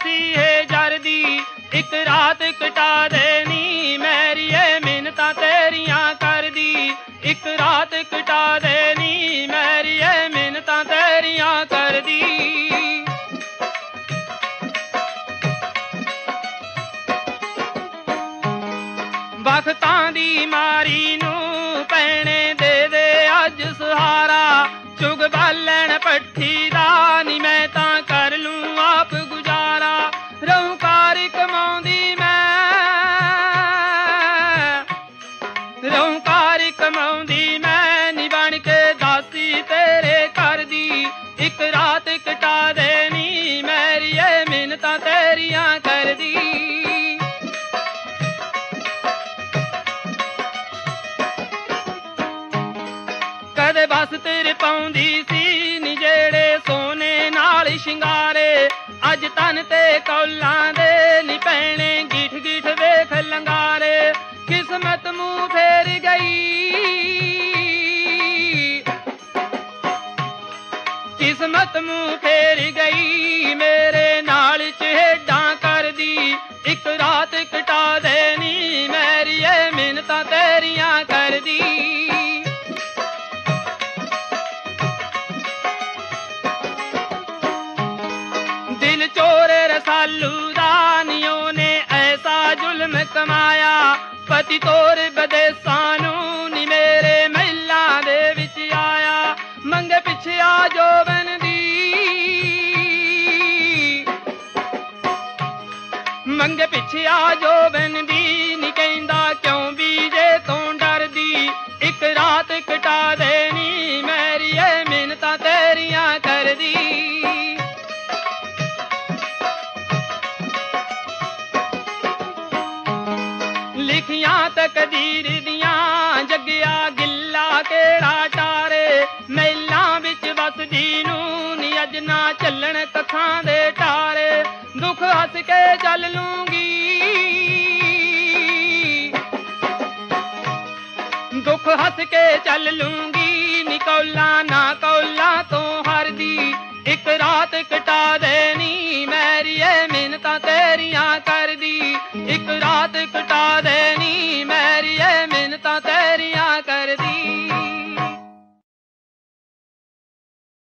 ਮਸੀਹੇ ਜਰਦੀ ਇੱਕ ਰਾਤ ਕਟਾ ਦੇਣੀ ਮੈਰੀਏ ਮਿੰਨਤਾਂ ਤੇਰੀਆਂ ਕਰਦੀ ਇੱਕ ਰਾਤ ਕਟਾ ਦੇਣੀ ਮੈਰੀਏ ਮਿੰਨਤਾਂ ਤੇਰੀਆਂ ਕਰਦੀ। ਵਕਤਾਂ ਦੀ ਮਾਰੀ ਨੂੰ ਭੈਣੇ ਦੇ ਦੇ ਅੱਜ ਸਹਾਰਾ ਚੁਗ ਬਾਲਣ ਪੱਠੀ ਦਾ ਨੀ ਮੈਂ ਤਾਂ ਕਰ ਲੂੰ ਆਪ ਗੁਜ਼ਾਰਾ ਰਹੂੰ ਕਾਰ ਕਮਾਉਂਦੀ ਮੈਂ ਰਹੂੰ ਕਾਰ ਕਮਾਉਂਦੀ ਮੈਂ ਨੀ ਬਣ ਕੇ ਦਾਸੀ ਤੇਰੇ ਘਰ ਦੀ ਇੱਕ ਰਾਤ ਕਟਾ ਦੇਣੀ ਮੈਰੀਏ ਮਿੰਨਤਾਂ ਤੇਰੀਆਂ ਕਰਦੀ। ਕਦੇ ਬਸ ਤੇਰੇ ਪਾਉਂਦੀ ਸੀ ਨੀ ਜਿਹੜੇ ਸੋਨੇ ਨਾਲ ਸ਼ਿੰਗਾਰੇ ਅੱਜ ਤਨ ਤੇ ਕੌਲਾਂ ਦੇ ਨੀ ਭੈਣੇ ਗਿੱਠ ਗਿੱਠ ਵੇਖ ਲੰਗਾਰੇ ਕਿਸਮਤ ਮੂੰਹ ਫੇਰ ਗਈ ਕਿਸਮਤ ਮੂੰਹ ਫੇਰ ਗਈ ਮੇਰੇ ਨਾਲ ਚਿਹੜਾਂ ਕਰਦੀ ਇੱਕ ਰਾਤ ਕਟਾ ਦੇਣੀ ਮੈਰੀਏ ਮਿੰਨਤਾਂ ਤੇਰੀਆਂ ਕਰਦੀ। ਦਿਲ ਚੋਰ ਰਸਾਲੂ ਦਾ ਨੀ ਉਹਨੇ ਐਸਾ ਜ਼ੁਲਮ ਕਮਾਇਆ ਪਤੀ ਤੋਰ ਵਿਦੇਸਾਂ ਨੂੰ ਨੀ ਮੇਰੇ ਮਹਿਲਾਂ ਦੇ ਵਿੱਚ ਆਇਆ ਮੰਗੇ ਪਿੱਛਿਆ ਜੋਬਨ ਦੀ ਮੰਗੇ ਪਿੱਛਿਆ ਜੋਬਨ ਦੀ ਨੀ ਕਹਿੰਦਾ ਕਿਉਂ ਬੀਜੇ ਤੋਂ ਡਰਦੀ ਇੱਕ ਰਾਤ ਕਟਾ ਦੇਣੀ ਮੈਰੀਏ ਮਿੰਨਤਾਂ ਤੇਰੀਆਂ ਕਰਦੀ। ਲਿਖੀਆਂ ਤਕਦੀਰ ਦੀਆਂ ਜੱਗਿਆ ਗਿੱਲਾ ਕਿਹੜਾ ਟਾਰੇ ਮਹਿਲਾਂ ਵਿੱਚ ਵਸਦੀ ਨੂੰ ਨੀ ਅੱਜ ਨਾ ਚੱਲਣ ਕੱਖਾਂ ਦੇ ਟਾਰੇ ਦੁੱਖ ਹੱਸ ਕੇ ਚੱਲ ਲੂੰਗੀ ਦੁੱਖ ਹੱਸ ਕੇ ਚੱਲ ਲੂੰਗੀ ਨੀ ਕੌਲਾਂ ਨਾ ਕੌਲਾਂ ਤੋਂ ਹਰਦੀ ਇੱਕ ਰਾਤ ਕਟਾ ਦੇਣੀ ਮੈਰੀਏ ਮਿੰਨਤਾਂ ਤੇਰੀਆਂ ਕਰਦੀ ਇੱਕ ਰਾਤ